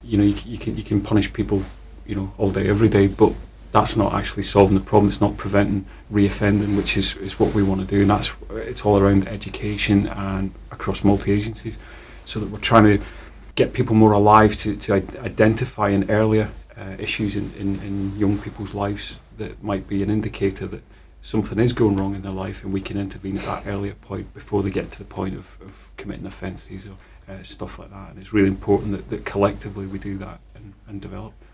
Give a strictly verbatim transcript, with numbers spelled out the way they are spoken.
you know, you, you can you can punish people, you know, all day, every day, but that's not actually solving the problem. It's not preventing reoffending, which is, is what we want to do, and that's it's all around education and across multi-agencies, so that we're trying to get people more alive to, to identify in earlier uh, issues in, in, in young people's lives that might be an indicator that something is going wrong in their life, and we can intervene at that earlier point before they get to the point of, of committing offences or uh, stuff like that. And it's really important that, that collectively we do that and, and develop.